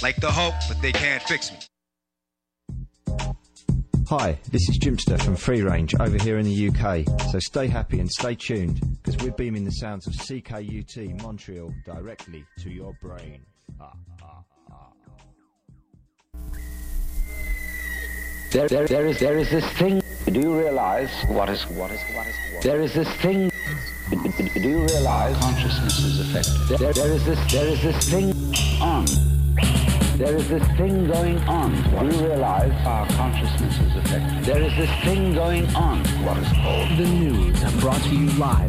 like the Hulk, but they can't fix me. Hi, this is Jimster from Free Range over here in the UK. So stay happy and stay tuned, because we're beaming the sounds of CKUT Montreal directly to your brain. There is this thing. Do you realize what is? There is this thing. Do you realize consciousness is affected? There is this thing on. There is this thing going on. Do you realize our consciousness is affected? There is this thing going on. What is called the news, brought to you live.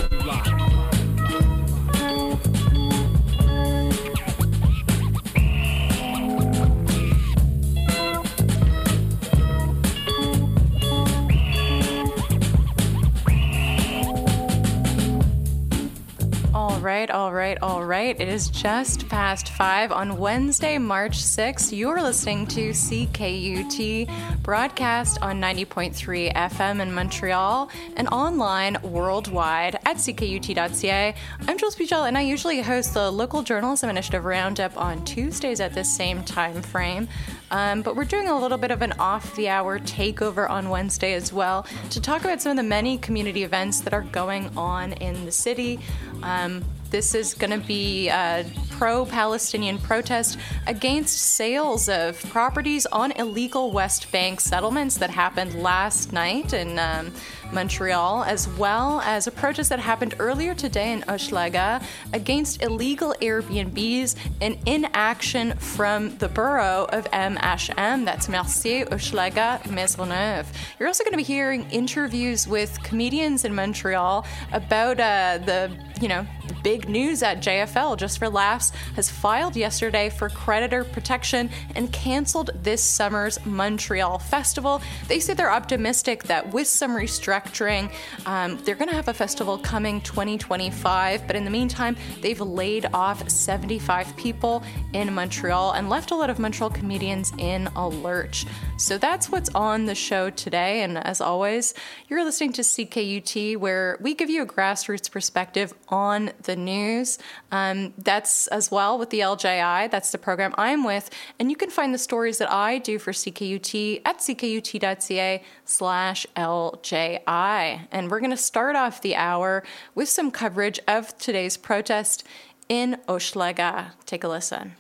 All right. It is just past 5 on Wednesday, March 6th. You're listening to CKUT, broadcast on 90.3 FM in Montreal and online worldwide at ckut.ca. I'm Jules Pichel, and I usually host the Local Journalism Initiative Roundup on Tuesdays at this same time frame. But we're doing a little bit of an off-the-hour takeover on Wednesday as well to talk about some of the many community events that are going on in the city. This is going to be a pro-Palestinian protest against sales of properties on illegal West Bank settlements that happened last night in Montreal, as well as a protest that happened earlier today in Hochelaga against illegal Airbnbs and inaction from the borough of MHM. That's Mercier, Hochelaga, Maisonneuve. You're also going to be hearing interviews with comedians in Montreal about the big news at JFL, Just for Laughs, has filed yesterday for creditor protection and canceled this summer's Montreal Festival. They say they're optimistic that with some restructuring, they're going to have a festival coming 2025. But in the meantime, they've laid off 75 people in Montreal and left a lot of Montreal comedians in a lurch. So that's what's on the show today. And as always, you're listening to CKUT, where we give you a grassroots perspective on the news. That's as well with the LJI. That's the program I'm with. And you can find the stories that I do for CKUT at ckut.ca/LJI. And we're going to start off the hour with some coverage of today's protest in Hochelaga. Take a listen.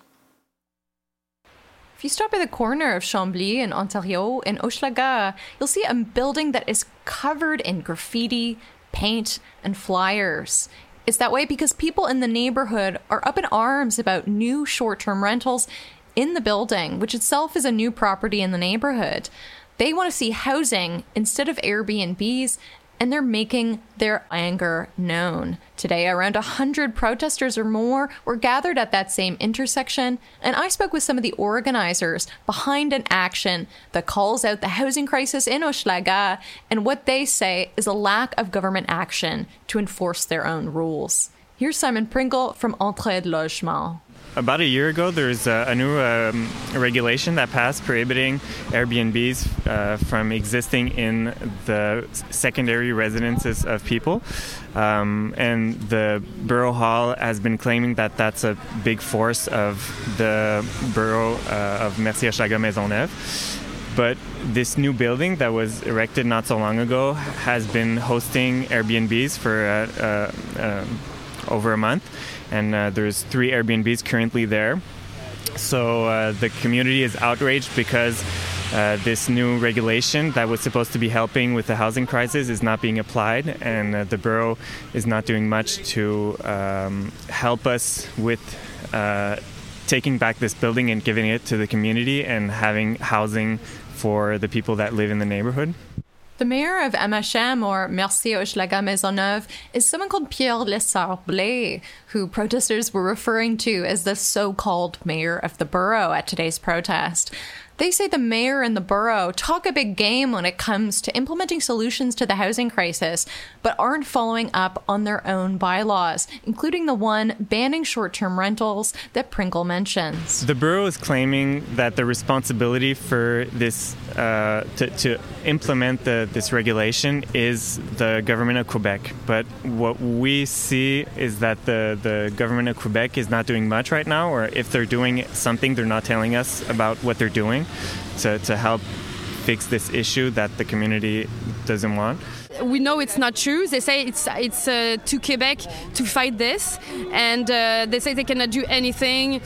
If you stop by the corner of Chambly in Ontario in Hochelaga, you'll see a building that is covered in graffiti, paint, and flyers. It's that way because people in the neighborhood are up in arms about new short-term rentals in the building, which itself is a new property in the neighborhood. They want to see housing instead of Airbnbs, and they're making their anger known. Today, around 100 protesters or more were gathered at that same intersection, and I spoke with some of the organizers behind an action that calls out the housing crisis in Hochelaga and what they say is a lack of government action to enforce their own rules. Here's Simon Pringle from Entraide Logement. About a year ago, there's a new regulation that passed prohibiting Airbnbs from existing in the secondary residences of people. And the Borough Hall has been claiming that that's a big force of the Borough of Mercier-Hochelaga Maisonneuve. But this new building that was erected not so long ago has been hosting Airbnbs for over a month. And there's 3 Airbnbs currently there. So the community is outraged because this new regulation that was supposed to be helping with the housing crisis is not being applied, and the borough is not doing much to help us with taking back this building and giving it to the community and having housing for the people that live in the neighborhood. The mayor of MHM, or Mercier Hochelaga Maisonneuve, is someone called Pierre Lessard-Blais, who protesters were referring to as the so-called mayor of the borough at today's protest. They say the mayor and the borough talk a big game when it comes to implementing solutions to the housing crisis, but aren't following up on their own bylaws, including the one banning short-term rentals that Pringle mentions. The borough is claiming that the responsibility for this to implement this regulation is the government of Quebec. But what we see is that the government of Quebec is not doing much right now, or if they're doing something, they're not telling us about what they're doing to help fix this issue that the community doesn't want. We know it's not true. They say it's to Quebec to fight this, and they say they cannot do anything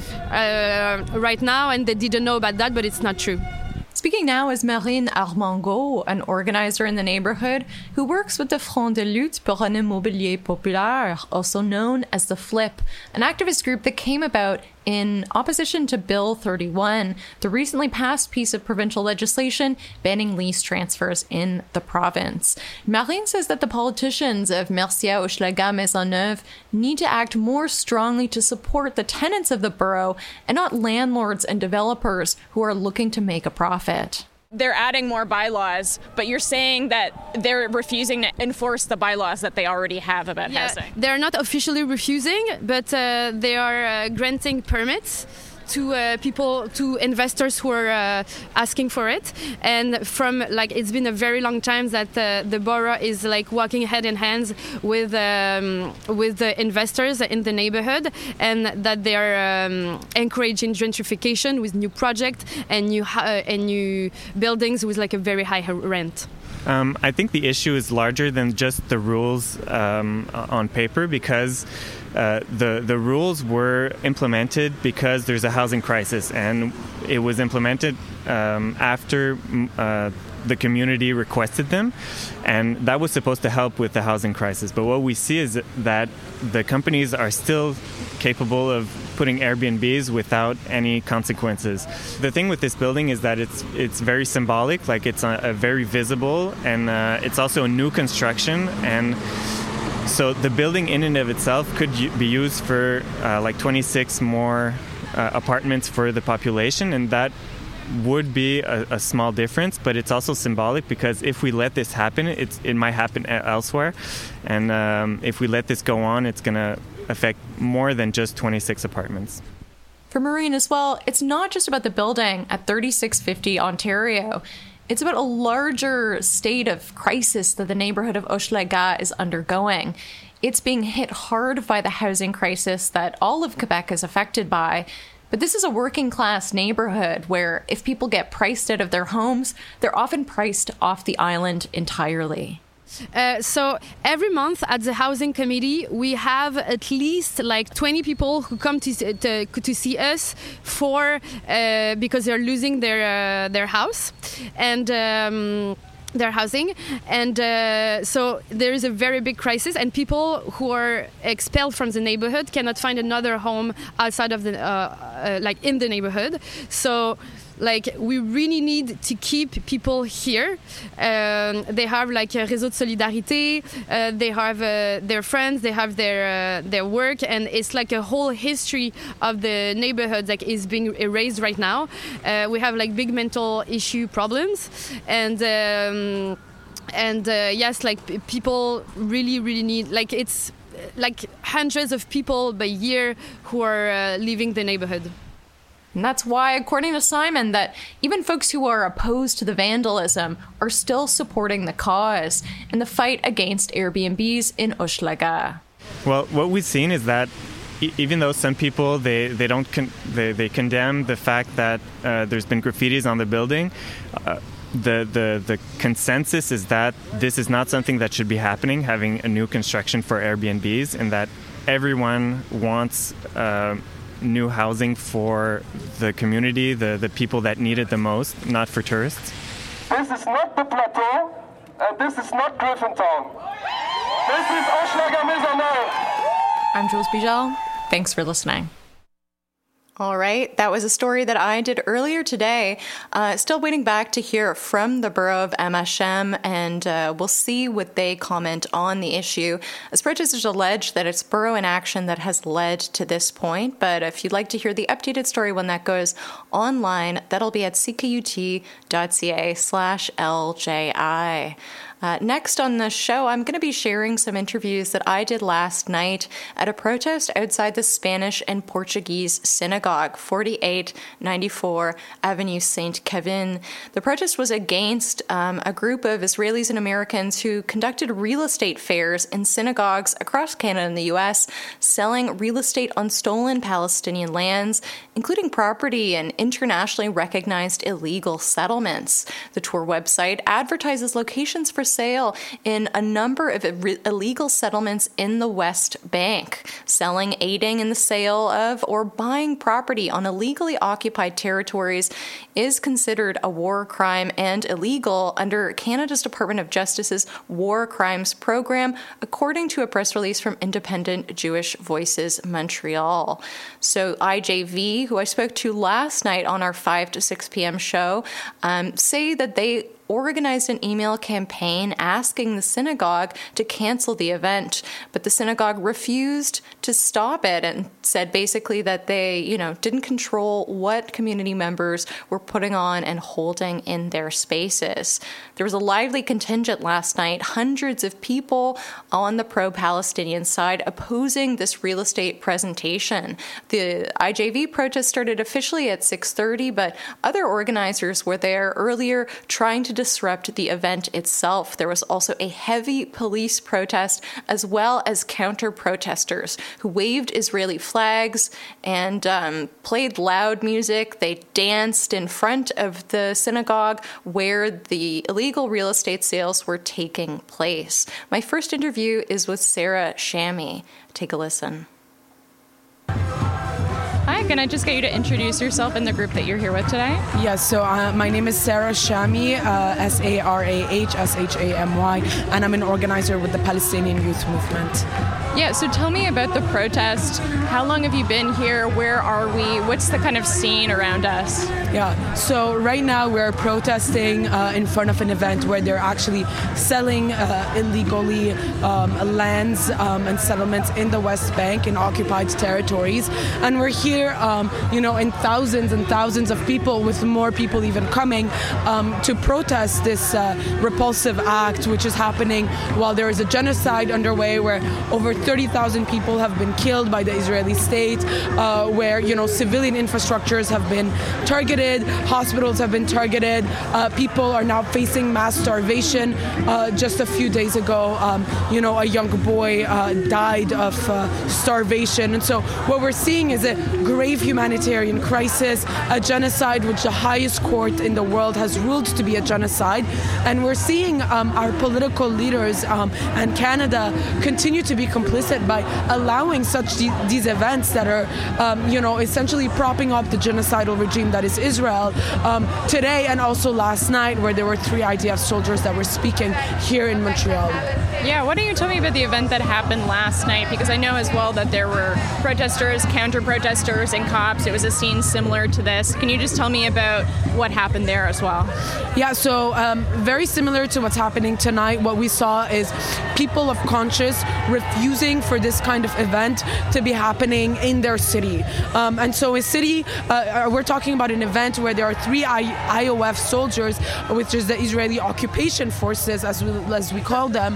right now, and they didn't know about that, but it's not true. Speaking now is Marine Armangault, an organizer in the neighborhood who works with the Front de lutte pour un immobilier populaire, also known as the FLIP, an activist group that came about in opposition to Bill 31, the recently passed piece of provincial legislation banning lease transfers in the province. Marine says that the politicians of Mercier, Hochelaga, Maisonneuve need to act more strongly to support the tenants of the borough and not landlords and developers who are looking to make a profit. They're adding more bylaws, but you're saying that they're refusing to enforce the bylaws that they already have about housing. They're not officially refusing, but they are granting permits to people, to investors who are asking for it. And from it's been a very long time that the borough is walking hand in hand with the investors in the neighborhood, and that they are encouraging gentrification with new projects and new buildings with a very high rent. I think the issue is larger than just the rules on paper, because the rules were implemented because there's a housing crisis, and it was implemented after the community requested them, and that was supposed to help with the housing crisis. But what we see is that the companies are still capable of putting Airbnbs without any consequences. The thing with this building is that it's very symbolic, it's a very visible, and it's also a new construction, and so the building in and of itself could be used for 26 more apartments for the population, and that would be a small difference, but it's also symbolic, because if we let this happen, it might happen elsewhere, and if we let this go on, it's going to affect more than just 26 apartments. For Marine as well, it's not just about the building at 3650 Ontario. It's about a larger state of crisis that the neighborhood of Hochelaga is undergoing. It's being hit hard by the housing crisis that all of Quebec is affected by. But this is a working class neighborhood where if people get priced out of their homes, they're often priced off the island entirely. So every month at the housing committee, we have at least 20 people who come to see us because they're losing their house and their housing, and so there is a very big crisis, and people who are expelled from the neighborhood cannot find another home outside of the in the neighborhood. So we really need to keep people here. They have Réseau de Solidarité, they have their friends, they have their work, and it's a whole history of the neighborhood is being erased right now. We have big mental issue problems, and yes, people really need, it's hundreds of people by year who are leaving the neighborhood. And that's why, according to Simon, that even folks who are opposed to the vandalism are still supporting the cause and the fight against Airbnbs in Hochelaga. Well, what we've seen is that even though some people they condemn the fact that there's been graffitis on the building, the consensus is that this is not something that should be happening, having a new construction for Airbnbs, and that everyone wants new housing for the community, the people that need it the most, not for tourists. This is not the Plateau, and this is not Griffintown. This is Hochelaga Maisonneuve. I'm Jules Bijal. Thanks for listening. All right, that was a story that I did earlier today. Still waiting back to hear from the borough of Amashem, and we'll see what they comment on the issue, as protesters allege that it's borough inaction that has led to this point. But if you'd like to hear the updated story when that goes online, that'll be at ckut.ca/LJI. Next on the show, I'm going to be sharing some interviews that I did last night at a protest outside the Spanish and Portuguese synagogue, 4894 Avenue Saint Kevin. The protest was against a group of Israelis and Americans who conducted real estate fairs in synagogues across Canada and the U.S., selling real estate on stolen Palestinian lands, including property and internationally recognized illegal settlements. The tour website advertises locations for sale in a number of illegal settlements in the West Bank. Selling, aiding in the sale of, or buying property on illegally occupied territories is considered a war crime and illegal under Canada's Department of Justice's War Crimes Program, according to a press release from Independent Jewish Voices Montreal. So IJV, who I spoke to last night on our 5 to 6 p.m. show, say that they organized an email campaign asking the synagogue to cancel the event, but the synagogue refused to stop it and said basically that they, didn't control what community members were putting on and holding in their spaces. There was a lively contingent last night, hundreds of people on the pro-Palestinian side opposing this real estate presentation. The IJV protest started officially at 6:30, but other organizers were there earlier trying to disrupt the event itself. There was also a heavy police protest as well as counter-protesters who waved Israeli flags and played loud music. They danced in front of the synagogue where the illegal real estate sales were taking place. My first interview is with Sarah Shami. Take a listen. Hi, can I just get you to introduce yourself and the group that you're here with today? Yes, so my name is Sarah Shami, Sarahshamy, and I'm an organizer with the Palestinian Youth Movement. Yeah, so tell me about the protest. How long have you been here? Where are we? What's the kind of scene around us? Yeah, so right now we're protesting in front of an event where they're actually selling illegally lands and settlements in the West Bank in occupied territories. And we're here, in thousands and thousands of people, with more people even coming to protest this repulsive act, which is happening while there is a genocide underway where over 30,000 people have been killed by the Israeli state, where, civilian infrastructures have been targeted, hospitals have been targeted, people are now facing mass starvation. Just a few days ago, a young boy died of starvation. And so what we're seeing is a grave humanitarian crisis, a genocide which the highest court in the world has ruled to be a genocide. And we're seeing our political leaders and Canada continue to be complicit by allowing such these events that are, essentially propping up the genocidal regime that is Israel. Today and also last night, where there were 3 IDF soldiers that were speaking here in Montreal. Yeah, why don't you tell me about the event that happened last night? Because I know as well that there were protesters, counter-protesters, and cops. It was a scene similar to this. Can you just tell me about what happened there as well? Yeah, so very similar to what's happening tonight. What we saw is people of conscience refusing for this kind of event to be happening in their city. And so a city, we're talking about an event where there are 3 IOF soldiers, which is the Israeli occupation forces, as we call them,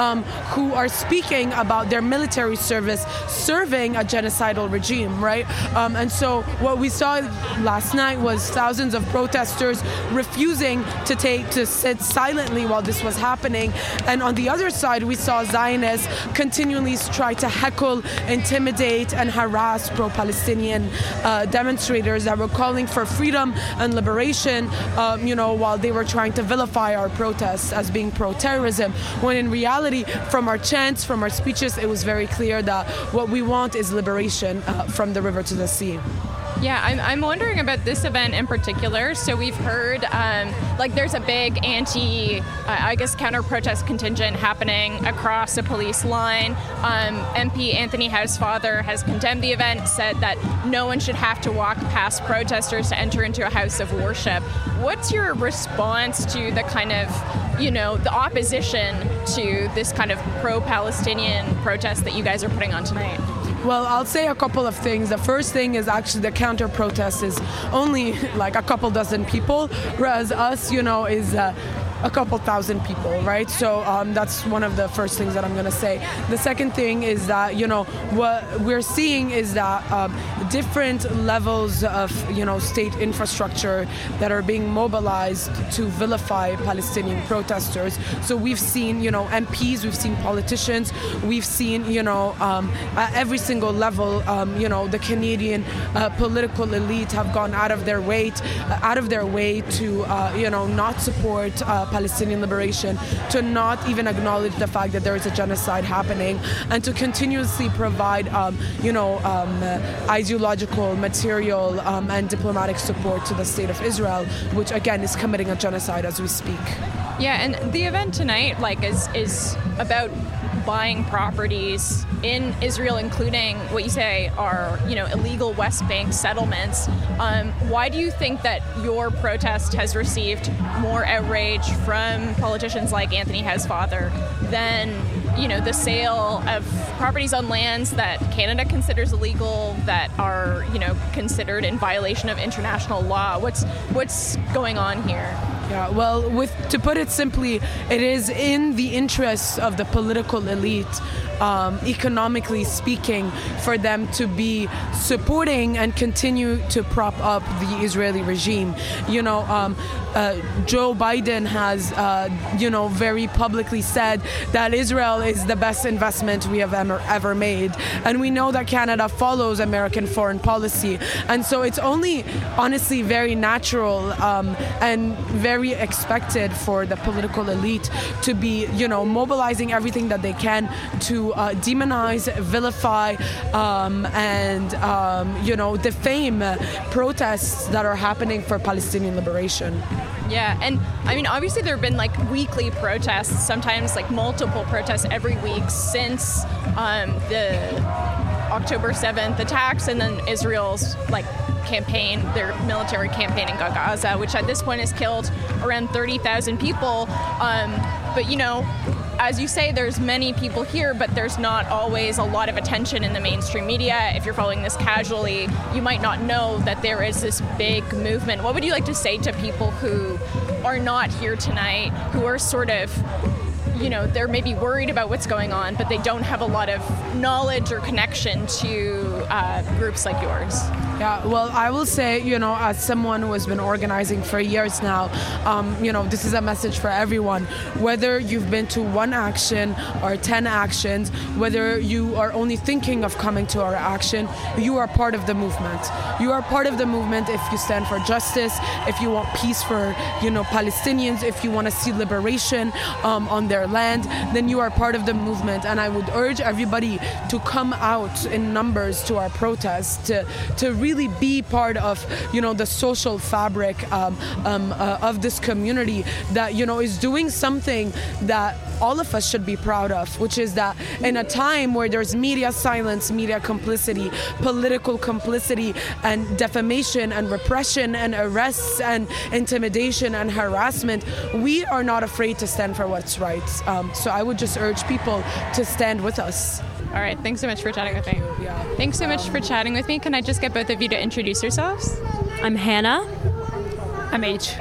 who are speaking about their military service serving a genocidal regime, right? And so what we saw last night was thousands of protesters refusing to sit silently while this was happening. And on the other side, we saw Zionists continually try to heckle, intimidate, and harass pro-Palestinian demonstrators that were calling for freedom and liberation, while they were trying to vilify our protests as being pro-terrorism, when in reality, from our chants, from our speeches, it was very clear that what we want is liberation from the river to the sea. Yeah, I'm wondering about this event in particular. So we've heard there's a big counter-protest contingent happening across the police line. MP Anthony Housefather has condemned the event, said that no one should have to walk past protesters to enter into a house of worship. What's your response to the kind of, the opposition to this kind of pro-Palestinian protest that you guys are putting on tonight? Well, I'll say a couple of things. The first thing is actually the counter-protest is only like a couple dozen people, whereas us, is a couple thousand people, right? So that's one of the first things that I'm going to say. The second thing is that, what we're seeing is that different levels of, state infrastructure that are being mobilized to vilify Palestinian protesters. So we've seen, MPs, we've seen politicians, we've seen, at every single level, the Canadian political elite have gone out of their way to, not support Palestinian liberation, to not even acknowledge the fact that there is a genocide happening, and to continuously provide, ideological, material, and diplomatic support to the state of Israel, which again is committing a genocide as we speak. Yeah, and the event tonight, is about buying properties in Israel, including what you say are, illegal West Bank settlements. Why do you think that your protest has received more outrage from politicians like Anthony Housefather than, the sale of properties on lands that Canada considers illegal, that are, considered in violation of international law? What's going on here? Yeah, well, to put it simply, it is in the interests of the political elite, economically speaking, for them to be supporting and continue to prop up the Israeli regime. Joe Biden has, very publicly said that Israel is the best investment we have ever made. And we know that Canada follows American foreign policy. And so it's only, honestly, very natural and very expected for the political elite to be, mobilizing everything that they can to demonize, vilify, and, defame protests that are happening for Palestinian liberation. Yeah, and obviously there have been weekly protests, sometimes multiple protests every week since the October 7th attacks, and then Israel's campaign, their military campaign in Gaza, which at this point has killed around 30,000 people. But as you say, there's many people here, but there's not always a lot of attention in the mainstream media. If you're following this casually, you might not know that there is this big movement. What would you like to say to people who are not here tonight, who are sort of, they're maybe worried about what's going on, but they don't have a lot of knowledge or connection to groups like yours? Yeah, well, I will say, as someone who has been organizing for years now, this is a message for everyone. Whether you've been to one action or 10 actions, whether you are only thinking of coming to our action, you are part of the movement. You are part of the movement if you stand for justice, if you want peace for, Palestinians, if you want to see liberation on their land, then you are part of the movement. And I would urge everybody to come out in numbers to our protests, to really be part of, the social fabric of this community that, is doing something that all of us should be proud of, which is that in a time where there's media silence, media complicity, political complicity, and defamation and repression and arrests and intimidation and harassment, we are not afraid to stand for what's right. So I would just urge people to stand with us. All right, thanks so much for chatting with me. Yeah. Thanks so much for chatting with me. Can I just get both of you to introduce yourselves? I'm Hannah. I'm H.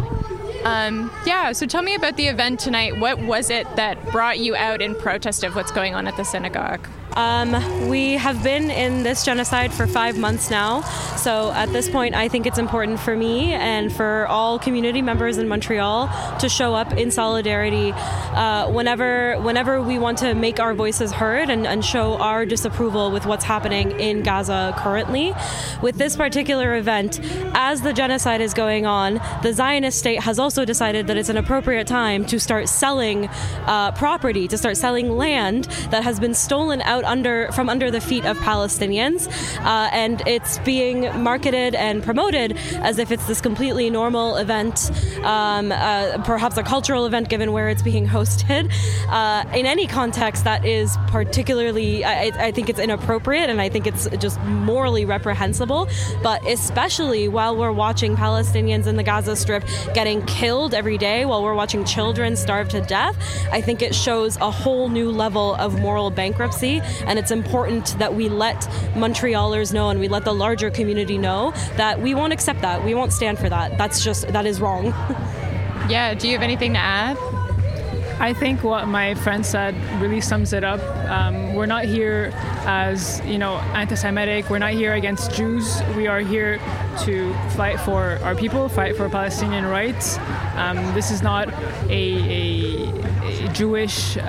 So tell me about the event tonight. What was it that brought you out in protest of what's going on at the synagogue? We have been in this genocide for 5 months now. So at this point, I think it's important for me and for all community members in Montreal to show up in solidarity whenever we want to make our voices heard and show our disapproval with what's happening in Gaza currently. With this particular event, as the genocide is going on, the Zionist state has also decided that it's an appropriate time to start selling property, to start selling land that has been stolen out from under the feet of Palestinians, and it's being marketed and promoted as if it's this completely normal event, perhaps a cultural event given where it's being hosted. In any context, that is particularly, I think it's inappropriate, and I think it's just morally reprehensible, but especially while we're watching Palestinians in the Gaza Strip getting killed every day, while we're watching children starve to death, I think it shows a whole new level of moral bankruptcy, and it's important that we let Montrealers know and we let the larger community know that we won't accept that. We won't stand for that. That is wrong. Yeah, do you have anything to add? I think what my friend said really sums it up. We're not here as, anti-Semitic. We're not here against Jews. We are here to fight for our people, fight for Palestinian rights. This is not a Jewish.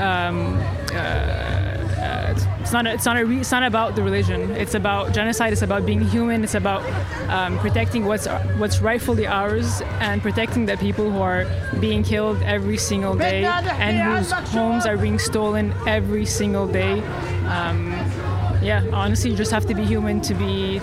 It's not about the religion. It's about genocide. It's about being human. It's about protecting what's rightfully ours and protecting the people who are being killed every single day and whose homes are being stolen every single day. Honestly, you just have to be human to be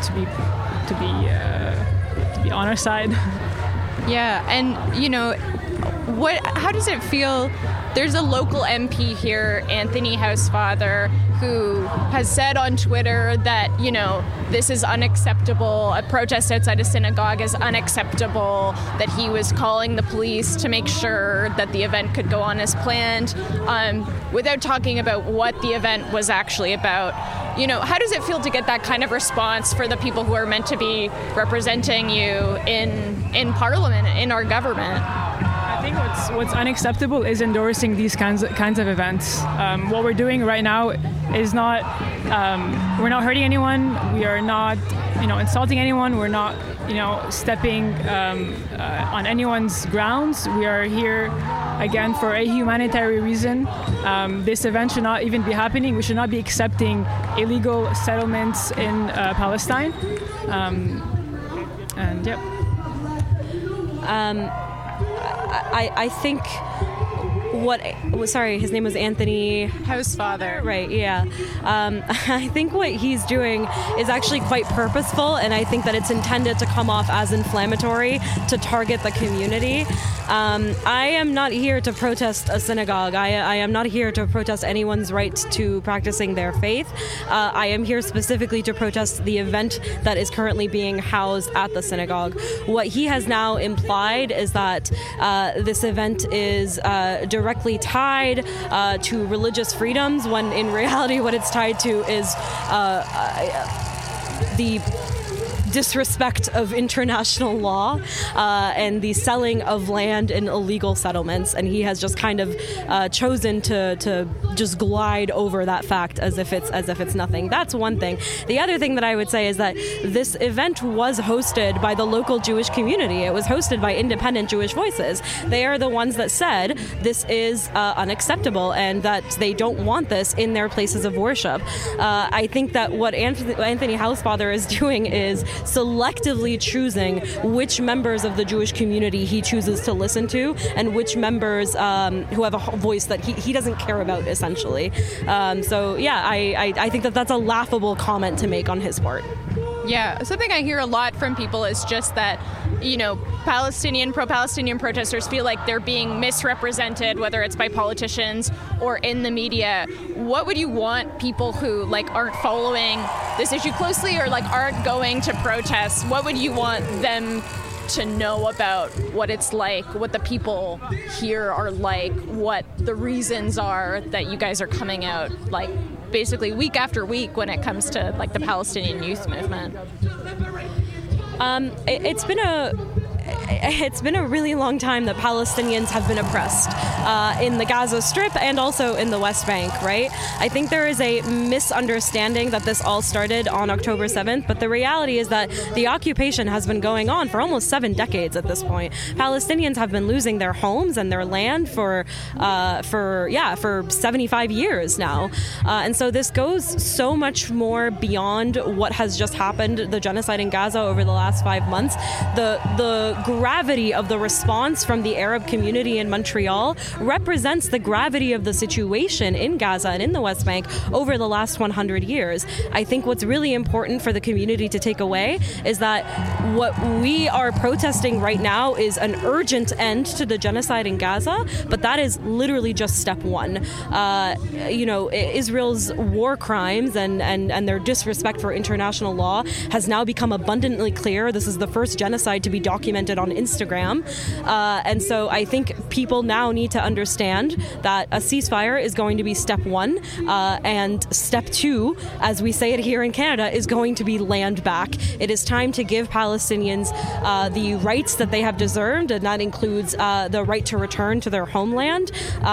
on our side. Yeah, and how does it feel? There's a local MP here, Anthony Housefather, who has said on Twitter that, this is unacceptable. A protest outside a synagogue is unacceptable, that he was calling the police to make sure that the event could go on as planned, without talking about what the event was actually about. How does it feel to get that kind of response for the people who are meant to be representing you in Parliament, in our government? I think what's unacceptable is endorsing these kinds of events. What we're doing right now is not, we're not hurting anyone. We are not, insulting anyone. We're not, stepping on anyone's grounds. We are here, again, for a humanitarian reason. This event should not even be happening. We should not be accepting illegal settlements in Palestine. I think his name was Anthony Housefather. Right, yeah. I think what he's doing is actually quite purposeful, and I think that it's intended to come off as inflammatory to target the community. I am not here to protest a synagogue. I am not here to protest anyone's right to practicing their faith. I am here specifically to protest the event that is currently being housed at the synagogue. What he has now implied is that this event is directly tied to religious freedoms, when in reality what it's tied to is the disrespect of international law and the selling of land in illegal settlements, and he has just kind of chosen to just glide over that fact as if it's nothing. That's one thing. The other thing that I would say is that this event was hosted by the local Jewish community. It was hosted by independent Jewish voices. They are the ones that said this is unacceptable and that they don't want this in their places of worship. I think that what Anthony Housefather is doing is selectively choosing which members of the Jewish community he chooses to listen to and which members who have a voice that he doesn't care about, essentially. I think that's a laughable comment to make on his part. Yeah, something I hear a lot from people is just that, pro-Palestinian protesters feel like they're being misrepresented, whether it's by politicians or in the media. What would you want people who aren't following this issue closely or aren't going to protests? What would you want them to know about what it's like, what the people here are like, what the reasons are that you guys are coming out basically week after week when it comes to the Palestinian youth movement? It's been a really long time that Palestinians have been oppressed in the Gaza Strip and also in the West Bank, right? I think there is a misunderstanding that this all started on October 7th, but the reality is that the occupation has been going on for almost 7 decades at this point. Palestinians have been losing their homes and their land for 75 years now. And so this goes so much more beyond what has just happened, the genocide in Gaza over the last 5 months. The gravity of the response from the Arab community in Montreal represents the gravity of the situation in Gaza and in the West Bank over the last 100 years. I think what's really important for the community to take away is that what we are protesting right now is an urgent end to the genocide in Gaza, but that is literally just step one. Israel's war crimes and their disrespect for international law has now become abundantly clear. This is the first genocide to be documented on Instagram. And so I think people now need to understand that a ceasefire is going to be step one, and step two, as we say it here in Canada, is going to be land back. It is time to give Palestinians the rights that they have deserved, and that includes the right to return to their homeland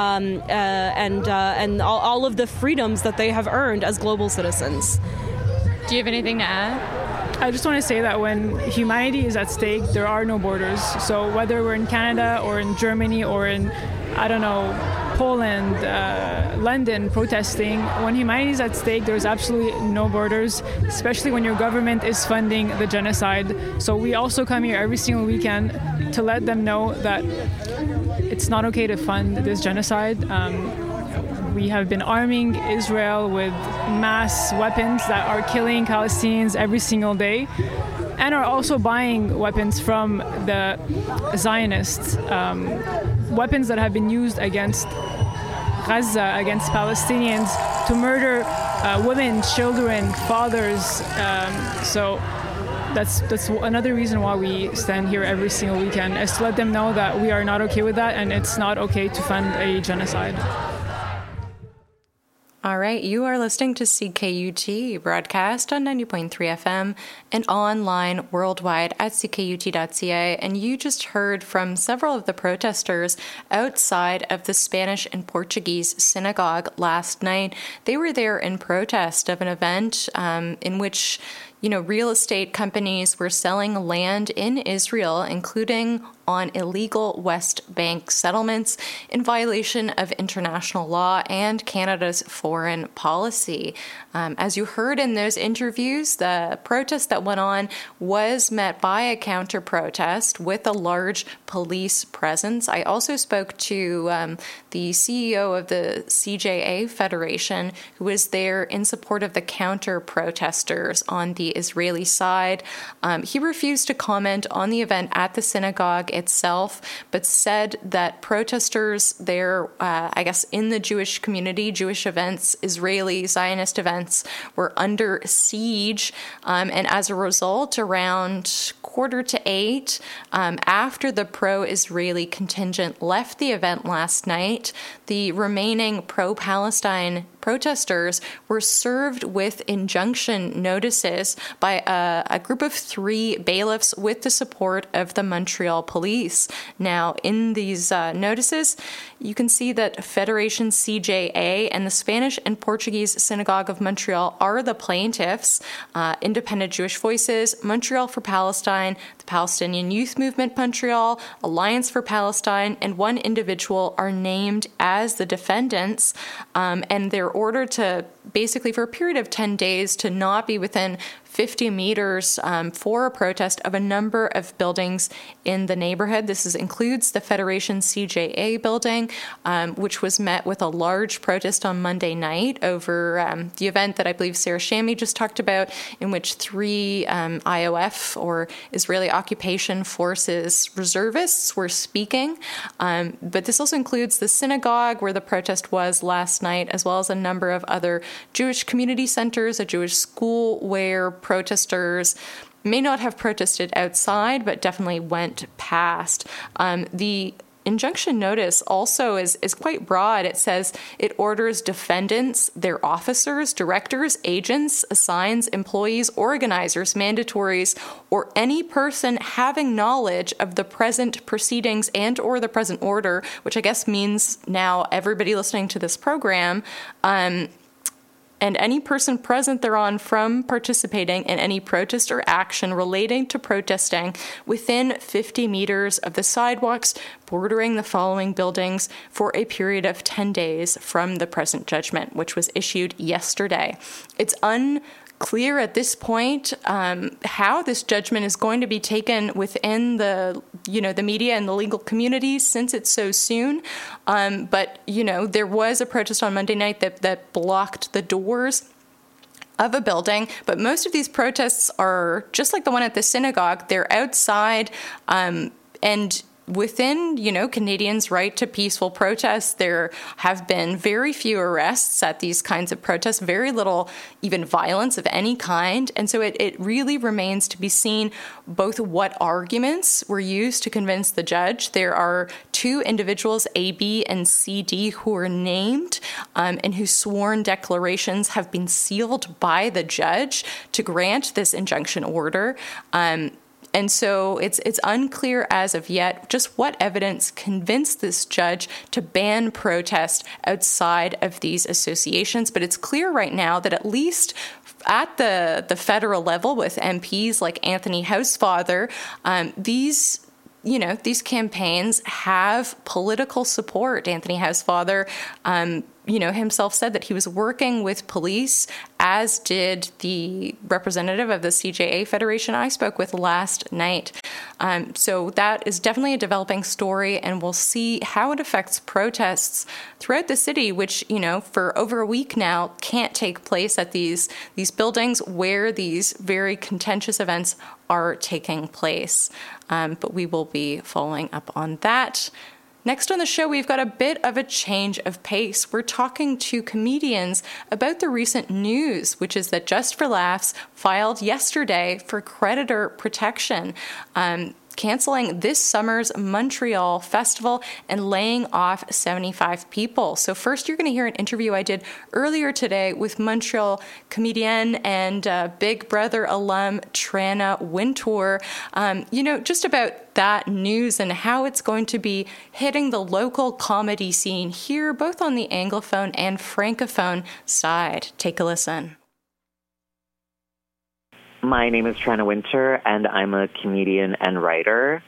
and all of the freedoms that they have earned as global citizens. Do you have anything to add? I just want to say that when humanity is at stake, there are no borders. So whether we're in Canada or in Germany or in, Poland, London protesting, when humanity is at stake, there's absolutely no borders, especially when your government is funding the genocide. So we also come here every single weekend to let them know that it's not okay to fund this genocide. We have been arming Israel with mass weapons that are killing Palestinians every single day, and are also buying weapons from the Zionists, weapons that have been used against Gaza, against Palestinians, to murder women, children, fathers. So that's another reason why we stand here every single weekend, is to let them know that we are not okay with that, and it's not okay to fund a genocide. All right, you are listening to CKUT, broadcast on 90.3 FM and online worldwide at ckut.ca. And you just heard from several of the protesters outside of the Spanish and Portuguese synagogue last night. They were there in protest of an event in which real estate companies were selling land in Israel, including on illegal West Bank settlements, in violation of international law and Canada's foreign policy. As you heard in those interviews, the protest that went on was met by a counter-protest with a large police presence. I also spoke to the CEO of the CJA Federation, who was there in support of the counter-protesters on the Israeli side. He refused to comment on the event at the synagogue itself, but said that protesters there, in the Jewish community, Jewish events, Israeli Zionist events, were under siege. And as a result, around 7:45, after the pro-Israeli contingent left the event last night, the remaining pro-Palestine protesters were served with injunction notices by a group of 3 bailiffs with the support of the Montreal police. Now, in these notices, you can see that Federation CJA and the Spanish and Portuguese Synagogue of Montreal are the plaintiffs. Independent Jewish Voices, Montreal for Palestine, the Palestinian Youth Movement Montreal, Alliance for Palestine, and one individual are named as the defendants, and they're ordered to basically for a period of 10 days to not be within 50 meters for a protest of a number of buildings in the neighborhood. This includes the Federation CJA building, which was met with a large protest on Monday night over the event that I believe Sarah Shami just talked about, in which 3 IOF, or Israeli Occupation Forces reservists, were speaking. But this also includes the synagogue where the protest was last night, as well as a number of other Jewish community centers, a Jewish school where protesters may not have protested outside, but definitely went past. The injunction notice also is quite broad. It says it orders defendants, their officers, directors, agents, assigns, employees, organizers, mandatories, or any person having knowledge of the present proceedings and or the present order, which I guess means now everybody listening to this program, and any person present thereon from participating in any protest or action relating to protesting within 50 meters of the sidewalks bordering the following buildings for a period of 10 days from the present judgment, which was issued yesterday. It's unclear clear at this point how this judgment is going to be taken within the media and the legal community, since it's so soon. But there was a protest on Monday night that blocked the doors of a building, but most of these protests are just like the one at the synagogue. They're outside, and within, Canadians' right to peaceful protests, there have been very few arrests at these kinds of protests, very little even violence of any kind. And so it really remains to be seen both what arguments were used to convince the judge. There are two individuals, A, B, and C, D, who are named and whose sworn declarations have been sealed by the judge to grant this injunction order. And so it's unclear as of yet just what evidence convinced this judge to ban protest outside of these associations. But it's clear right now that at least at the federal level with MPs like Anthony Housefather, these campaigns have political support. Anthony Housefather, himself said that he was working with police, as did the representative of the CJA Federation I spoke with last night. So that is definitely a developing story, and we'll see how it affects protests throughout the city, which, for over a week now can't take place at these buildings where these very contentious events are taking place. But we will be following up on that. Next on the show, we've got a bit of a change of pace. We're talking to comedians about the recent news, which is that Just for Laughs filed yesterday for creditor protection, canceling this summer's Montreal Festival and laying off 75 people. So first, you're going to hear an interview I did earlier today with Montreal comedian and Big Brother alum Trana Wintour, just about that news and how it's going to be hitting the local comedy scene here, both on the Anglophone and Francophone side. Take a listen. My name is Trana Wintour, and I'm a comedian and writer.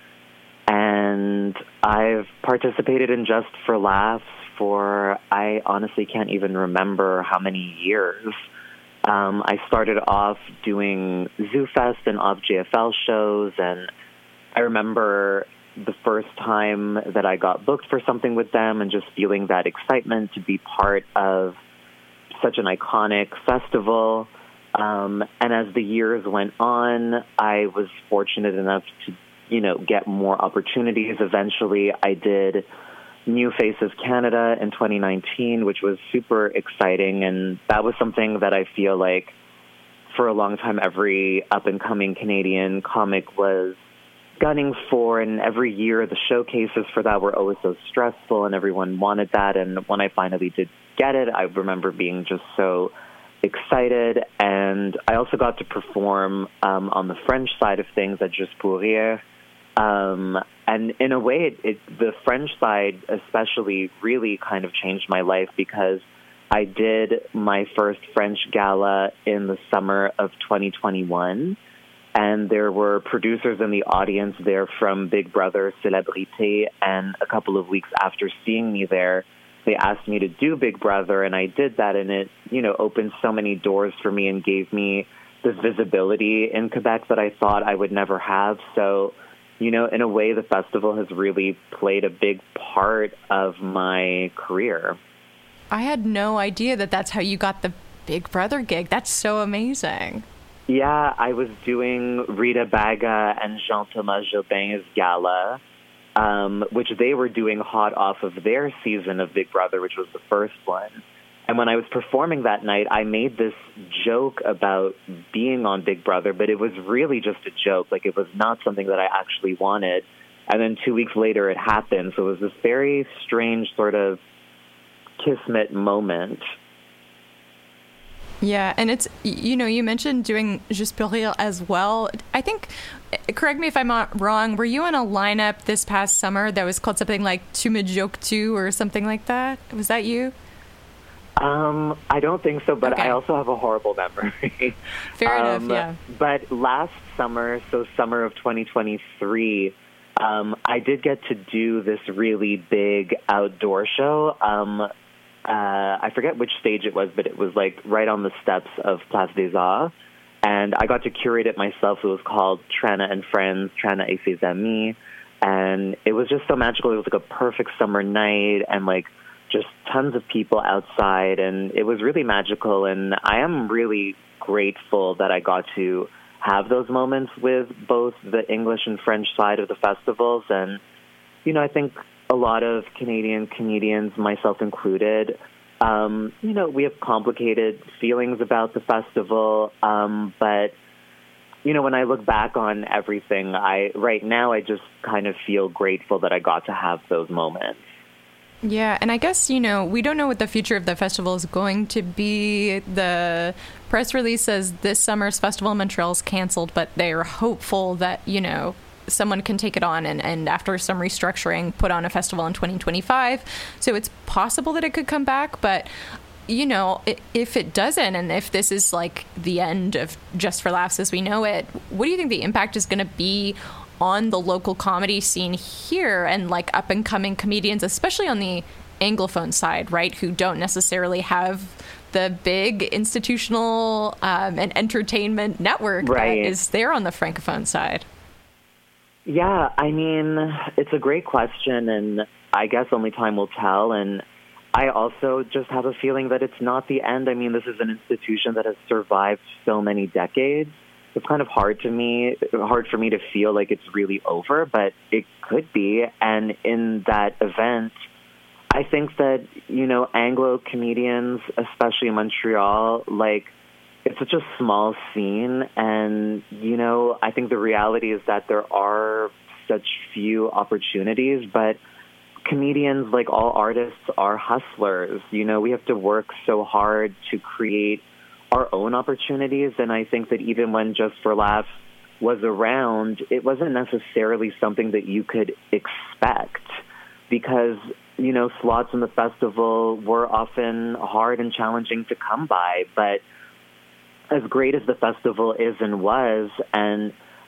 And I've participated in Just for Laughs for, I honestly can't even remember how many years. I started off doing ZooFest and OffJFL shows, and I remember the first time that I got booked for something with them and just feeling that excitement to be part of such an iconic festival. And as the years went on, I was fortunate enough to, get more opportunities. Eventually, I did New Faces Canada in 2019, which was super exciting. And that was something that I feel like for a long time, every up-and-coming Canadian comic was gunning for. And every year, the showcases for that were always so stressful, and everyone wanted that. And when I finally did get it, I remember being just so excited. And I also got to perform on the French side of things at Juste pour Rire. And in a way, the French side especially really kind of changed my life, because I did my first French gala in the summer of 2021. And there were producers in the audience there from Big Brother Célébrité. And a couple of weeks after seeing me there, they asked me to do Big Brother, and I did that, and it, opened so many doors for me and gave me this visibility in Quebec that I thought I would never have. So, in a way, the festival has really played a big part of my career. I had no idea that that's how you got the Big Brother gig. That's so amazing. Yeah, I was doing Rita Baga and Jean-Thomas Jobin's gala, which they were doing hot off of their season of Big Brother, which was the first one. And when I was performing that night, I made this joke about being on Big Brother, but it was really just a joke. Like, it was not something that I actually wanted. And then 2 weeks later, it happened. So it was this very strange sort of kismet moment. Yeah, and it's, you mentioned doing Juste pour Rire as well. I think, correct me if I'm not wrong, were you on a lineup this past summer that was called something like Tu me joke tu or something like that? Was that you? I don't think so, but okay. I also have a horrible memory. Fair enough, yeah. But last summer, so summer of 2023, I did get to do this really big outdoor show. I forget which stage it was, but it was like right on the steps of Place des Arts. And I got to curate it myself. It was called Trana and Friends, Trana et ses amis. And it was just so magical. It was like a perfect summer night and like just tons of people outside. And it was really magical. And I am really grateful that I got to have those moments with both the English and French side of the festivals. And, you know, I think a lot of Canadian comedians, myself included, you know, we have complicated feelings about the festival, but, you know, when I look back on everything, right now I just kind of feel grateful that I got to have those moments. Yeah, and I guess, you know, we don't know what the future of the festival is going to be. The press release says this summer's festival in Montreal is canceled, but they're hopeful that, you know, someone can take it on and after some restructuring put on a festival in 2025. So it's possible that it could come back, but you know, if it doesn't, and if this is like the end of Just for Laughs as we know it, what do you think the impact is going to be on the local comedy scene here and like up and coming comedians, especially on the Anglophone side, right, who don't necessarily have the big institutional and entertainment network that is there on the Francophone side? Yeah, I mean, it's a great question, and I guess only time will tell. And I also just have a feeling that it's not the end. I mean, this is an institution that has survived so many decades. It's kind of hard for me to feel like it's really over, but it could be. And in that event, I think that, you know, Anglo comedians, especially in Montreal, like, it's such a small scene, and, you know, I think the reality is that there are such few opportunities, but comedians, like all artists, are hustlers. You know, we have to work so hard to create our own opportunities, and I think that even when Just for Laughs was around, it wasn't necessarily something that you could expect because, you know, slots in the festival were often hard and challenging to come by, but as great as the festival is and was, and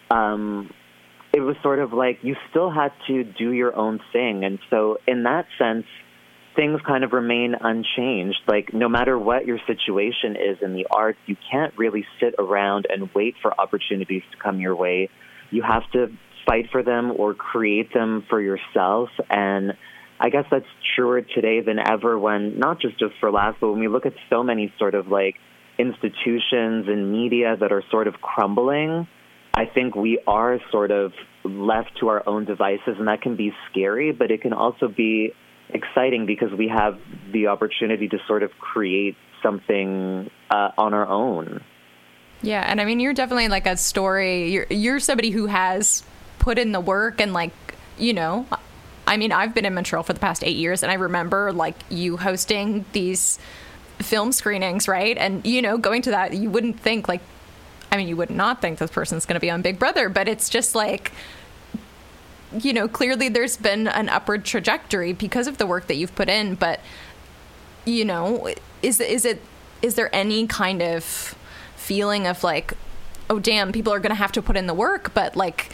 it was sort of like you still had to do your own thing. And so in that sense, things kind of remain unchanged. Like, no matter what your situation is in the arts, you can't really sit around and wait for opportunities to come your way. You have to fight for them or create them for yourself. And I guess that's truer today than ever when, not just for Laughs, but when we look at so many sort of like institutions and media that are sort of crumbling, I think we are sort of left to our own devices, and that can be scary, but it can also be exciting because we have the opportunity to sort of create something on our own. Yeah, and I mean, you're definitely like a story. You're somebody who has put in the work, and like, you know, I mean, I've been in Montreal for the past 8 years, and I remember like you hosting these film screenings, right? And, you know, going to that, you wouldn't think like, I mean, you would not think this person's going to be on Big Brother, but it's just like, you know, clearly there's been an upward trajectory because of the work that you've put in. But, you know, is there any kind of feeling of like, oh, damn, people are going to have to put in the work, but like,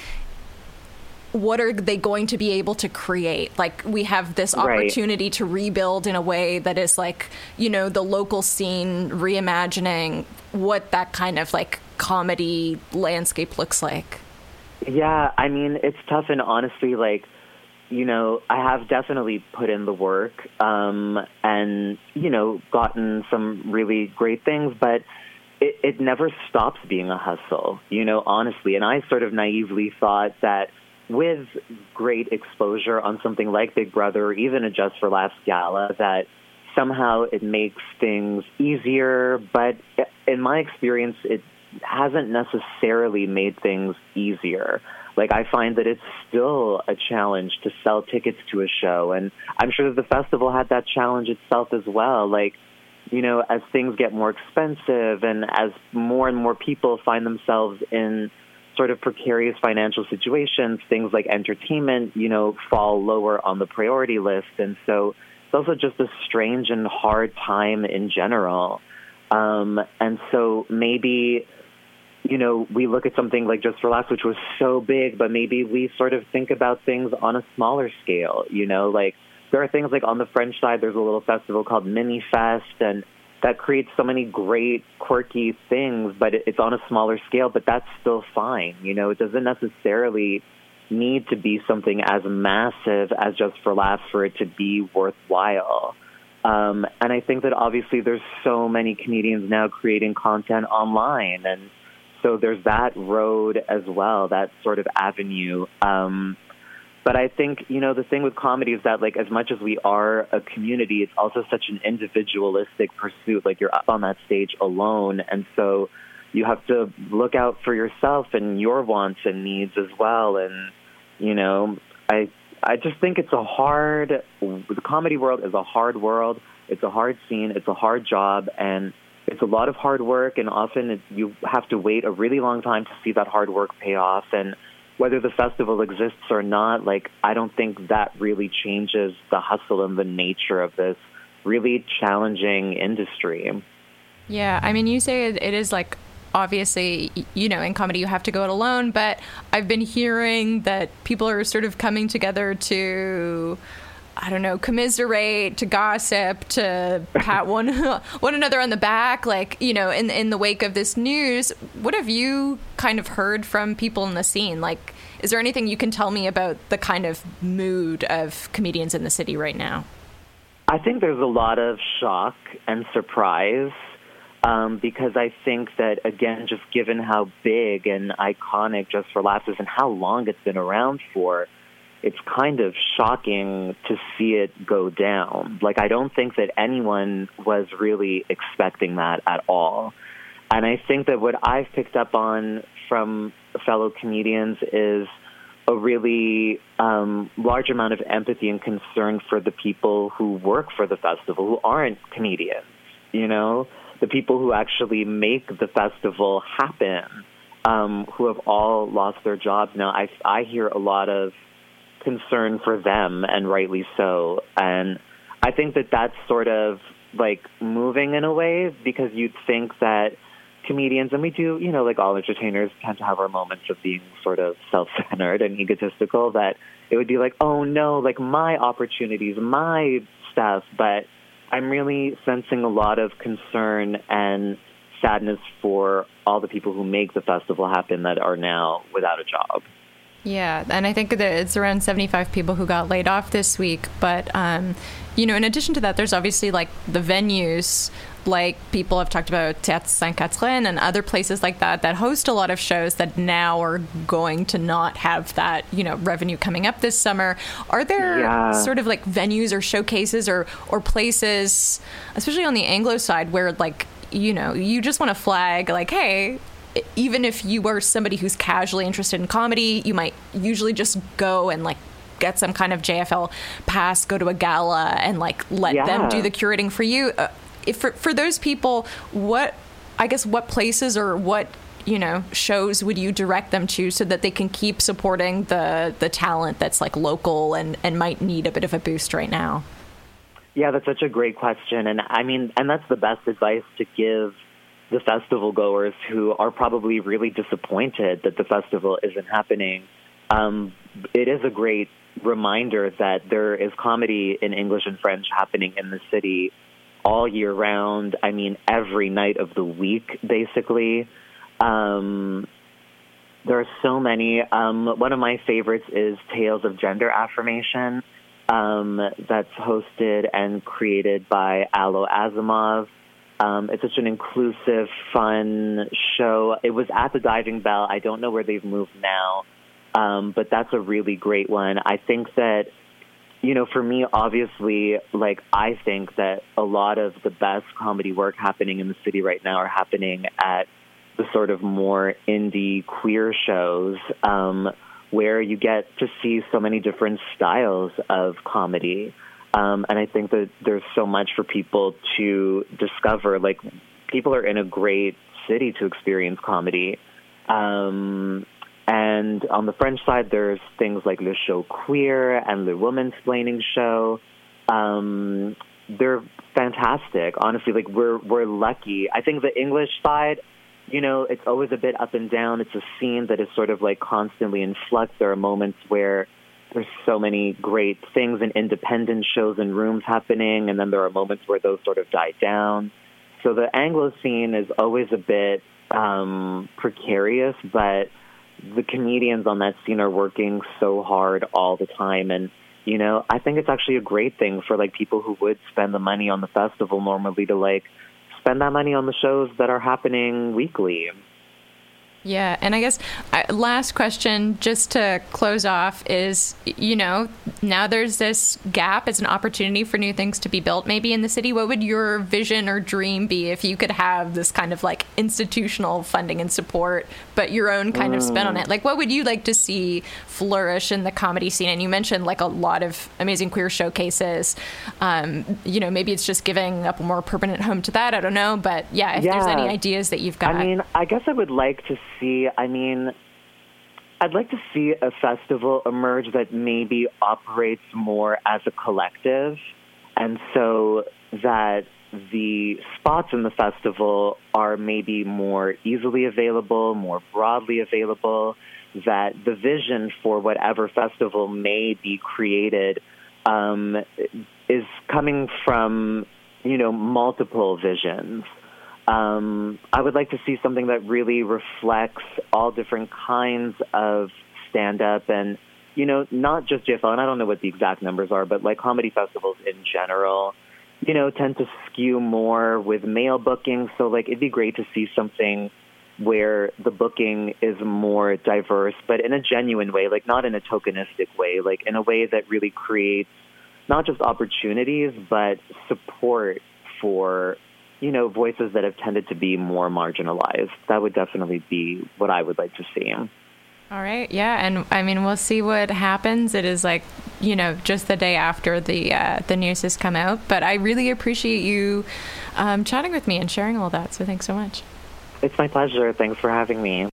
what are they going to be able to create? Like, we have this opportunity to rebuild in a way that is like, you know, the local scene reimagining what that kind of like comedy landscape looks like. Yeah, I mean, it's tough, and honestly, like, you know, I have definitely put in the work and, you know, gotten some really great things, but it never stops being a hustle, you know, honestly. And I sort of naively thought that with great exposure on something like Big Brother or even a Just for Laughs gala, that somehow it makes things easier. But in my experience, it hasn't necessarily made things easier. Like, I find that it's still a challenge to sell tickets to a show. And I'm sure that the festival had that challenge itself as well. Like, you know, as things get more expensive and as more and more people find themselves in sort of precarious financial situations, things like entertainment, you know, fall lower on the priority list. And so it's also just a strange and hard time in general. And so maybe, you know, we look at something like Just for Laughs, which was so big, but maybe we sort of think about things on a smaller scale, you know, like there are things like on the French side, there's a little festival called Mini Fest, and that creates so many great, quirky things, but it's on a smaller scale, but that's still fine. You know, it doesn't necessarily need to be something as massive as Just for Laughs for it to be worthwhile. And I think that obviously there's so many comedians now creating content online, and so there's that road as well, that sort of avenue. But I think, you know, the thing with comedy is that, like, as much as we are a community, it's also such an individualistic pursuit. Like, you're up on that stage alone, and so you have to look out for yourself and your wants and needs as well. And, you know, I just think it's the comedy world is a hard world. It's a hard scene. It's a hard job, and it's a lot of hard work, and often you have to wait a really long time to see that hard work pay off. And whether the festival exists or not, like, I don't think that really changes the hustle and the nature of this really challenging industry. Yeah, I mean, you say it is like, obviously, you know, in comedy you have to go it alone, but I've been hearing that people are sort of coming together to, I don't know, commiserate, to gossip, to pat one another on the back, like, you know, in the wake of this news. What have you kind of heard from people in the scene? Like, is there anything you can tell me about the kind of mood of comedians in the city right now? I think there's a lot of shock and surprise, because I think that, again, just given how big and iconic Just for Laughs is and how long it's been around for, it's kind of shocking to see it go down. Like, I don't think that anyone was really expecting that at all. And I think that what I've picked up on from fellow comedians is a really large amount of empathy and concern for the people who work for the festival, who aren't comedians, you know, the people who actually make the festival happen, who have all lost their jobs now. I hear a lot of concern for them, and rightly so. And I think that that's sort of like moving in a way, because you'd think that comedians, and we do, you know, like all entertainers tend to have our moments of being sort of self-centered and egotistical, that it would be like, oh no, like my opportunities, my stuff. But I'm really sensing a lot of concern and sadness for all the people who make the festival happen that are now without a job. Yeah, and I think that it's around 75 people who got laid off this week. But, you know, in addition to that, there's obviously, like, the venues, like people have talked about Théâtre Sainte-Catherine and other places like that host a lot of shows that now are going to not have that, you know, revenue coming up this summer. Are there sort of, like, venues or showcases or places, especially on the Anglo side, where, like, you know, you just want to flag, like, hey, even if you are somebody who's casually interested in comedy, you might usually just go and, like, get some kind of JFL pass, go to a gala, and, like, let them do the curating for you. For those people, what places or what, you know, shows would you direct them to so that they can keep supporting the talent that's, like, local and might need a bit of a boost right now? Yeah, that's such a great question. And I mean, and that's the best advice to give the festival goers who are probably really disappointed that the festival isn't happening. It is a great reminder that there is comedy in English and French happening in the city all year round. I mean, every night of the week, basically. There are so many. One of my favorites is Tales of Gender Affirmation, that's hosted and created by Alo Asimov. It's such an inclusive, fun show. It was at the Diving Bell. I don't know where they've moved now, but that's a really great one. I think that, you know, for me, obviously, like, I think that a lot of the best comedy work happening in the city right now are happening at the sort of more indie queer shows, where you get to see so many different styles of comedy. And I think that there's so much for people to discover. Like, people are in a great city to experience comedy. And on the French side, there's things like Le Show Queer and Le Womansplaining Show. They're fantastic. Honestly, like, we're lucky. I think the English side, you know, it's always a bit up and down. It's a scene that is sort of, like, constantly in flux. There are moments where there's so many great things and independent shows and rooms happening, and then there are moments where those sort of die down. So the Anglo scene is always a bit precarious, but the comedians on that scene are working so hard all the time. And, you know, I think it's actually a great thing for, like, people who would spend the money on the festival normally to, like, spend that money on the shows that are happening weekly. Yeah, and I guess last question, just to close off, is, you know, now there's this gap. It's an opportunity for new things to be built maybe in the city. What would your vision or dream be if you could have this kind of like institutional funding and support, but your own kind of spin on it? Like, what would you like to see flourish in the comedy scene? And you mentioned like a lot of amazing queer showcases. You know, maybe it's just giving up a more permanent home to that. I don't know. But yeah, if there's any ideas that you've got. I mean, I guess I would like to I'd like to see a festival emerge that maybe operates more as a collective, and so that the spots in the festival are maybe more easily available, more broadly available, that the vision for whatever festival may be created is coming from, you know, multiple visions. I would like to see something that really reflects all different kinds of stand-up and, you know, not just JFL, and I don't know what the exact numbers are, but like comedy festivals in general, you know, tend to skew more with male booking. So, like, it'd be great to see something where the booking is more diverse, but in a genuine way, like not in a tokenistic way, like in a way that really creates not just opportunities, but support for, you know, voices that have tended to be more marginalized. That would definitely be what I would like to see. All right. Yeah. And I mean, we'll see what happens. It is like, you know, just the day after the news has come out. But I really appreciate you chatting with me and sharing all that. So thanks so much. It's my pleasure. Thanks for having me.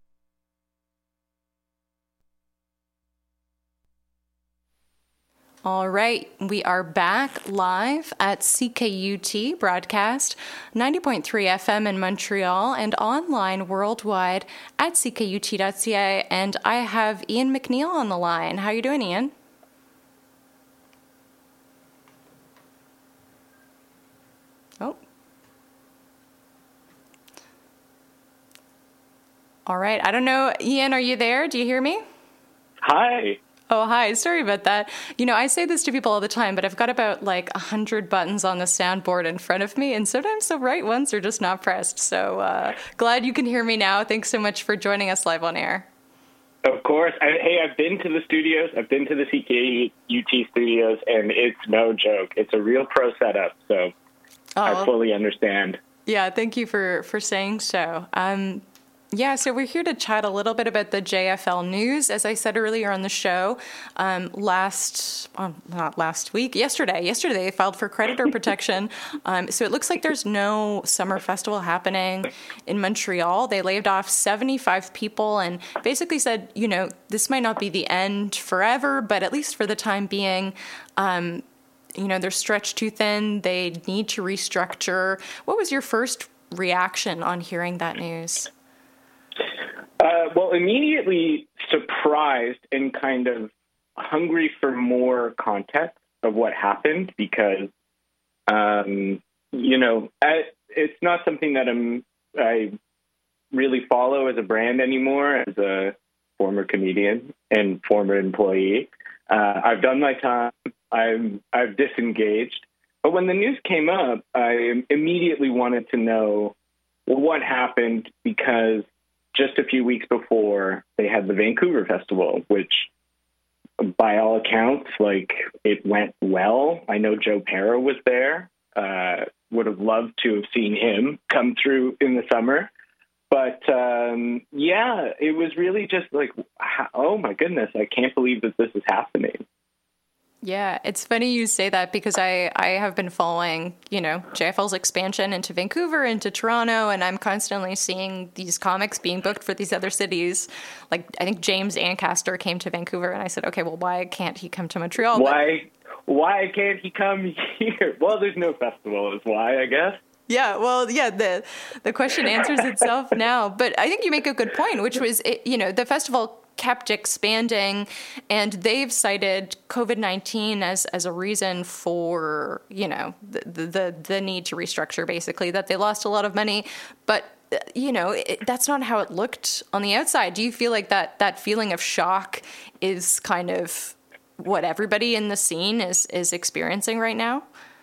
All right, we are back live at CKUT broadcast 90.3 FM in Montreal and online worldwide at ckut.ca. And I have Ian McNeil on the line. How are you doing, Ian? Oh. All right, I don't know. Ian, are you there? Do you hear me? Hi. Oh, hi. Sorry about that. You know, I say this to people all the time, but I've got about like 100 buttons on the soundboard in front of me, and sometimes the right ones are just not pressed. So glad you can hear me now. Thanks so much for joining us live on air. Of course. I've been to the studios. I've been to the CKUT studios, and it's no joke. It's a real pro setup, so I fully understand. Yeah, thank you for saying so. Yeah, so we're here to chat a little bit about the JFL news. As I said earlier on the show, yesterday they filed for creditor protection. So it looks like there's no summer festival happening in Montreal. They laid off 75 people and basically said, you know, this might not be the end forever, but at least for the time being, you know, they're stretched too thin. They need to restructure. What was your first reaction on hearing that news? Well, immediately surprised and kind of hungry for more context of what happened because, you know, it's not something that I really follow as a brand anymore as a former comedian and former employee. I've done my time. I've disengaged. But when the news came up, I immediately wanted to know what happened because just a few weeks before, they had the Vancouver Festival, which, by all accounts, like, it went well. I know Joe Pera was there. Would have loved to have seen him come through in the summer. But, yeah, it was really just like, oh, my goodness, I can't believe that this is happening. Yeah, it's funny you say that because I have been following, you know, JFL's expansion into Vancouver, into Toronto, and I'm constantly seeing these comics being booked for these other cities. Like, I think James Ancaster came to Vancouver, and I said, okay, well, why can't he come to Montreal? Why can't he come here? Well, there's no festival is why, I guess. Yeah, well, yeah, the question answers itself now. But I think you make a good point, which was, you know, the festival kept expanding, and they've cited COVID-19 as a reason for, the need to restructure, basically, that they lost a lot of money. But, that's not how it looked on the outside. Do you feel like that feeling of shock is kind of what everybody in the scene is experiencing right now?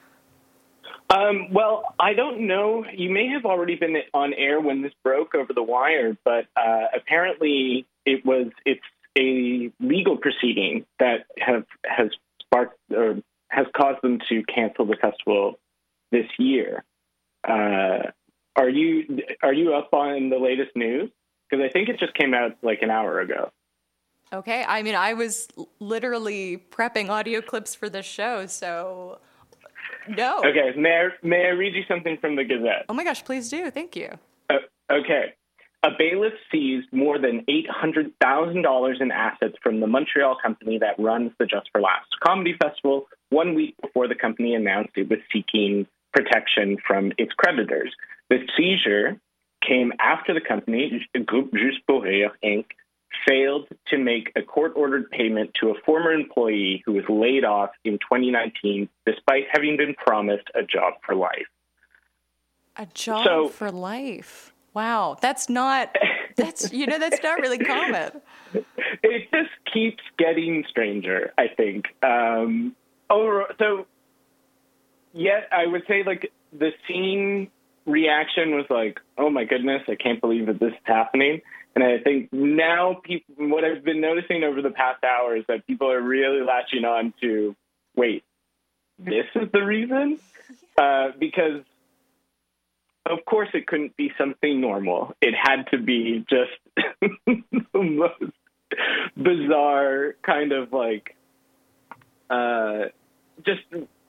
Well, I don't know. You may have already been on air when this broke over the wire, but apparently it's a legal proceeding that has sparked or has caused them to cancel the festival this year. Are you up on the latest news? Because I think it just came out like an hour ago. Okay. I mean, I was literally prepping audio clips for this show, so no. Okay. May I read you something from the Gazette? Oh my gosh, please do. Thank you. Okay. A bailiff seized more than $800,000 in assets from the Montreal company that runs the Just for Laughs Comedy Festival 1 week before the company announced it was seeking protection from its creditors. The seizure came after the company, Groupe Juste pour Rire, Inc., failed to make a court-ordered payment to a former employee who was laid off in 2019 despite having been promised a job for life. A job for life. Wow, that's not really common. It just keeps getting stranger, I think. I would say like the scene reaction was like, oh my goodness, I can't believe that this is happening. And I think now what I've been noticing over the past hour is that people are really latching on to, wait, this is the reason? Because of course it couldn't be something normal. It had to be just the most bizarre kind of like, just...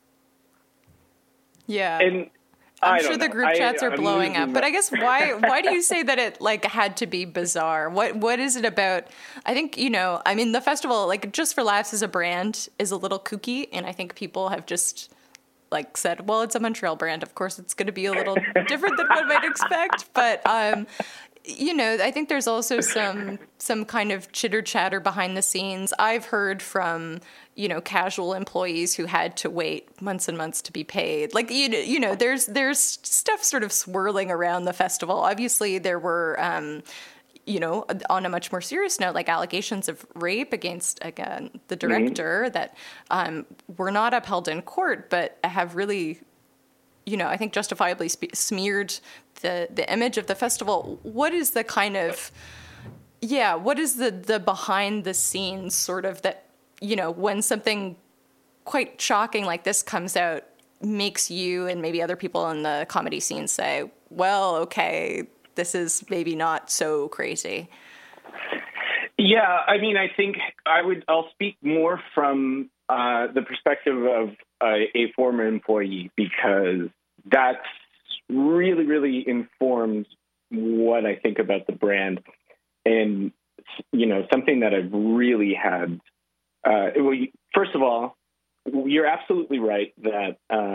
Yeah. And I'm sure the group chats are blowing up, but I guess why do you say that it like had to be bizarre? What is it about? I think, the festival, like Just for Laughs as a brand is a little kooky, and I think people have just like said, well, it's a Montreal brand. Of course, it's going to be a little different than one might expect, but I think there's also some kind of chitter chatter behind the scenes. I've heard from, casual employees who had to wait months and months to be paid. Like, there's stuff sort of swirling around the festival. Obviously, there were, on a much more serious note, like allegations of rape against, again, the director that were not upheld in court, but have really, I think justifiably smeared the image of the festival. What is the kind of, what is the behind the scenes sort of that, when something quite shocking like this comes out, makes you and maybe other people in the comedy scene say, well, okay, this is maybe not so crazy? Yeah, I mean, I think I'll speak more from the perspective of a former employee, because that's really, really informed what I think about the brand. And, something that I've really had, first of all, you're absolutely right that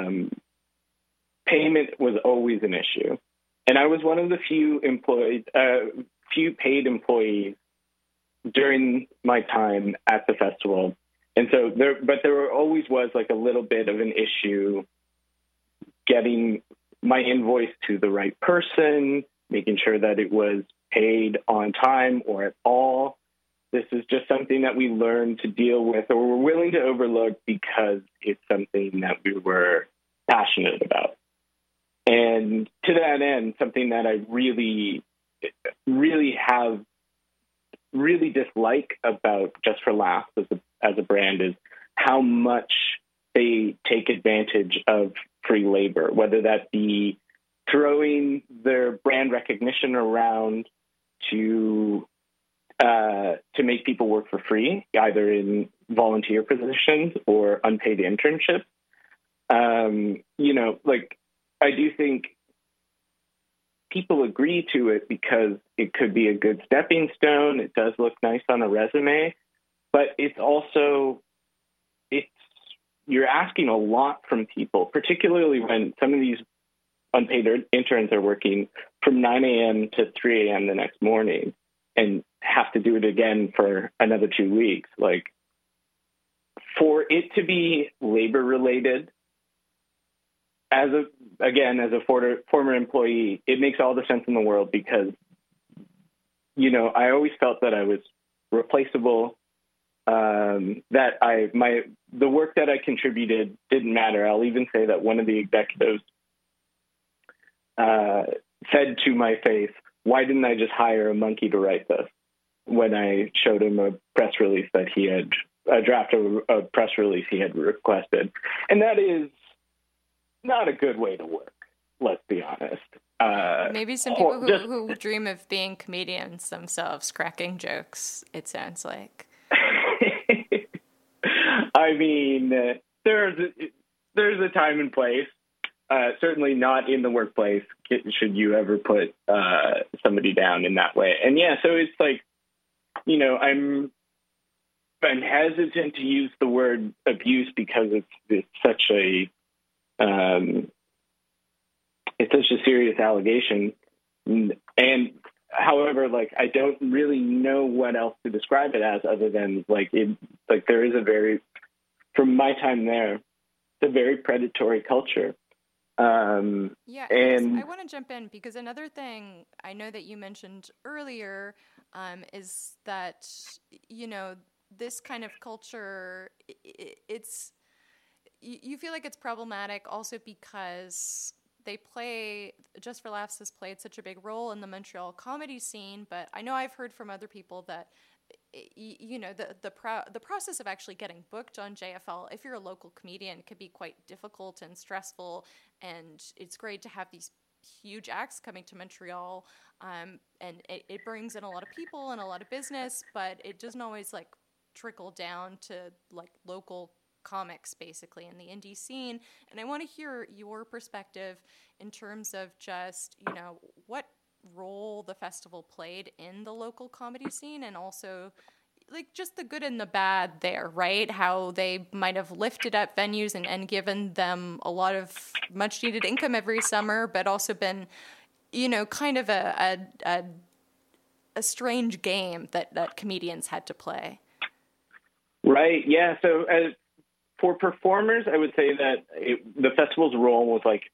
payment was always an issue. And I was one of the few paid employees during my time at the festival. And so there always was like a little bit of an issue getting my invoice to the right person, making sure that it was paid on time or at all. This is just something that we learned to deal with, or were willing to overlook, because it's something that we were passionate about. And to that end, something that I really, really dislike about Just for Laughs as a brand is how much they take advantage of free labor, whether that be throwing their brand recognition around to make people work for free, either in volunteer positions or unpaid internships. I do think people agree to it because it could be a good stepping stone. It does look nice on a resume, but it's also, you're asking a lot from people, particularly when some of these unpaid interns are working from 9 a.m. to 3 a.m. the next morning. And have to do it again for another 2 weeks. Like, for it to be labor related, as a former employee, it makes all the sense in the world because, you know, I always felt that I was replaceable, that the work that I contributed didn't matter. I'll even say that one of the executives said to my face, "Why didn't I just hire a monkey to write this?" when I showed him a press release that he had, a draft of a press release he had requested. And that is not a good way to work, let's be honest. Maybe some people who dream of being comedians themselves, cracking jokes, it sounds like. I mean, there's a time and place. Certainly not in the workplace should you ever put somebody down in that way. And yeah, so it's like, you know, I'm hesitant to use the word abuse because it's such a serious allegation. And however, like, I don't really know what else to describe it as other than there is from my time there, it's a very predatory culture. And I want to jump in because another thing I know that you mentioned earlier is that, you know, this kind of culture, you feel like it's problematic also because Just for Laughs has played such a big role in the Montreal comedy scene, but I know I've heard from other people that, you know, the process of actually getting booked on JFL, if you're a local comedian, could be quite difficult and stressful, and it's great to have these huge acts coming to Montreal, and it brings in a lot of people and a lot of business, but it doesn't always like trickle down to like local comics basically in the indie scene. And I want to hear your perspective in terms of just, you know, what role the festival played in the local comedy scene, and also like just the good and the bad there, right? How they might have lifted up venues and given them a lot of much needed income every summer, but also been, you know, kind of a strange game that comedians had to play. Right. Yeah. So for performers, I would say that the festival's role was like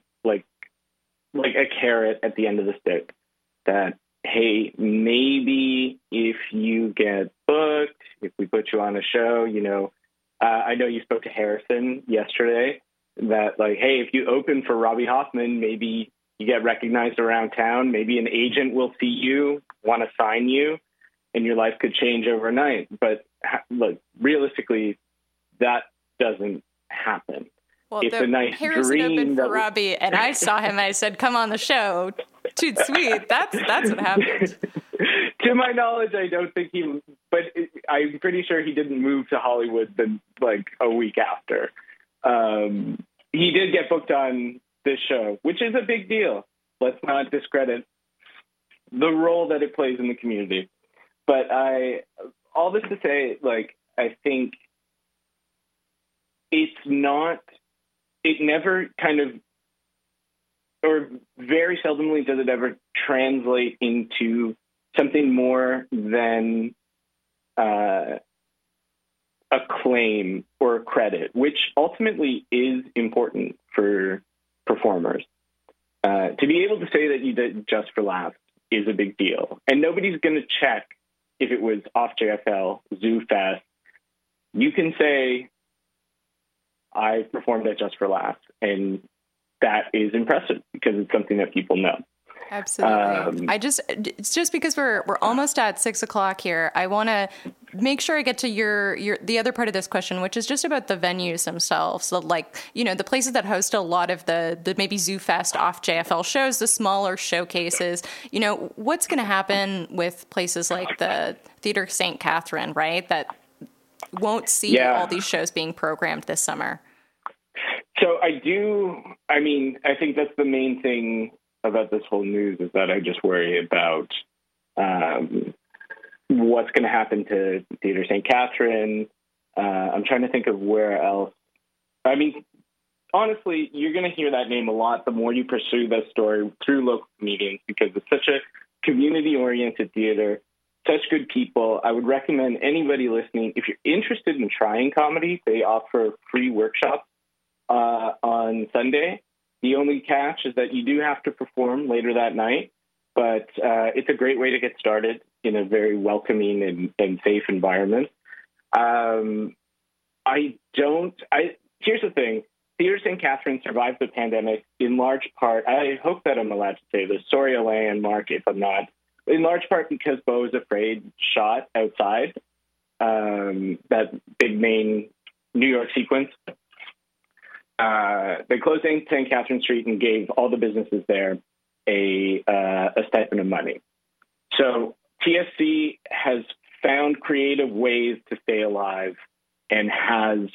a carrot at the end of the stick. That, hey, maybe if you get booked, if we put you on a show, you know, I know you spoke to Harrison yesterday. That like, hey, if you open for Robbie Hoffman, maybe you get recognized around town. Maybe an agent will see you, want to sign you, and your life could change overnight. But look, realistically, that doesn't happen. Well, it's a nice Harrison dream opened for Robbie, and I saw him. I said, "Come on the show, toot sweet." That's what happened. To my knowledge, I don't think but I'm pretty sure he didn't move to Hollywood then like a week after. He did get booked on this show, which is a big deal. Let's not discredit the role that it plays in the community. But all this to say, like, I think it never kind of, or very seldomly does it ever translate into something more than acclaim or credit, which ultimately is important for performers. To be able to say that you did Just for Laughs is a big deal. And nobody's going to check if it was off JFL, Zoo Fest. You can say, I performed at Just for Laughs, and that is impressive because it's something that people know. Absolutely. It's just because we're almost at 6:00 here. I want to make sure I get to the other part of this question, which is just about the venues themselves. So, like, you know, the places that host a lot of the maybe Zoo Fest off JFL shows, the smaller showcases. You know, what's going to happen with places like the Theatre St. Catherine, right? That won't see all these shows being programmed this summer. So I think that's the main thing about this whole news is that I just worry about what's going to happen to Theatre St. Catherine. I'm trying to think of where else. I mean, honestly, you're going to hear that name a lot the more you pursue this story through local comedians because it's such a community-oriented theater. such good people. I would recommend anybody listening, if you're interested in trying comedy, they offer free workshops on Sunday. The only catch is that you do have to perform later that night, but it's a great way to get started in a very welcoming and safe environment. Here's the thing. Theatre St. Catherine survived the pandemic in large part, I hope that I'm allowed to say this, sorry Alain and Mark if I'm not, in large part because Beau Is Afraid shot outside that big main New York sequence. They closed St. Catherine Street and gave all the businesses there a stipend of money. So TSC has found creative ways to stay alive and has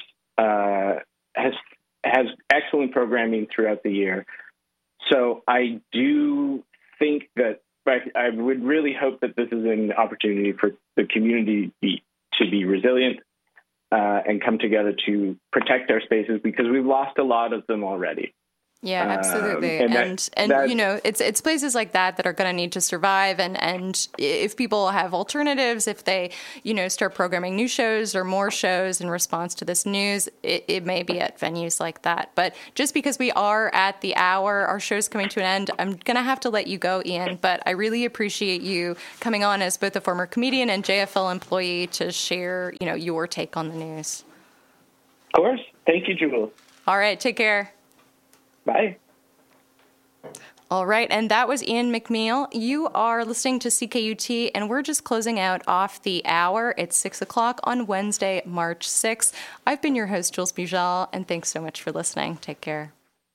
excellent programming throughout the year. So I do think that I would really hope that this is an opportunity for the community to be resilient and come together to protect our spaces, because we've lost a lot of them already. Yeah, absolutely. And you know, it's places like that are going to need to survive. And if people have alternatives, if they, you know, start programming new shows or more shows in response to this news, it may be at venues like that. But just because we are at the hour, our show's coming to an end, I'm going to have to let you go, Ian. But I really appreciate you coming on as both a former comedian and JFL employee to share, you know, your take on the news. Of course. Thank you, Jules. All right. Take care. Bye. All right, and that was Ian McNeil. You are listening to CKUT, and we're just closing out off the hour. It's 6 o'clock on Wednesday, March 6th. I've been your host, Jules Bujal, and thanks so much for listening. Take care.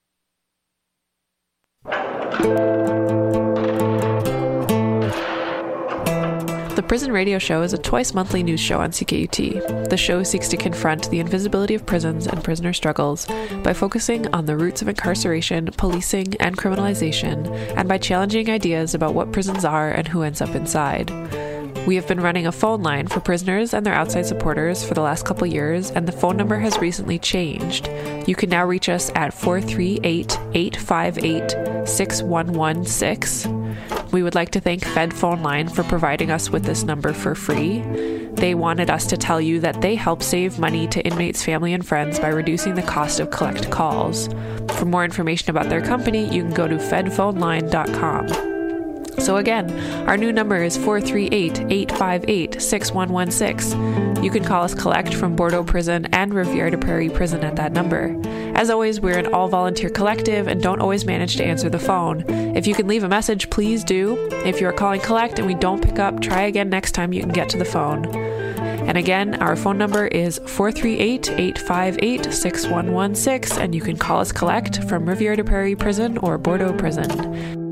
The Prison Radio Show is a twice-monthly news show on CKUT. The show seeks to confront the invisibility of prisons and prisoner struggles by focusing on the roots of incarceration, policing, and criminalization, and by challenging ideas about what prisons are and who ends up inside. We have been running a phone line for prisoners and their outside supporters for the last couple years, and the phone number has recently changed. You can now reach us at 438-858-6116. We would like to thank Fed Phone Line for providing us with this number for free. They wanted us to tell you that they help save money to inmates' family and friends by reducing the cost of collect calls. For more information about their company, you can go to fedphoneline.com. So again, our new number is 438-858-6116. You can call us collect from Bordeaux Prison and Rivière de Prairie Prison at that number. As always, we're an all-volunteer collective and don't always manage to answer the phone. If you can leave a message, please do. If you're calling collect and we don't pick up, try again next time you can get to the phone. And again, our phone number is 438-858-6116, and you can call us collect from Rivière de Prairie Prison or Bordeaux Prison.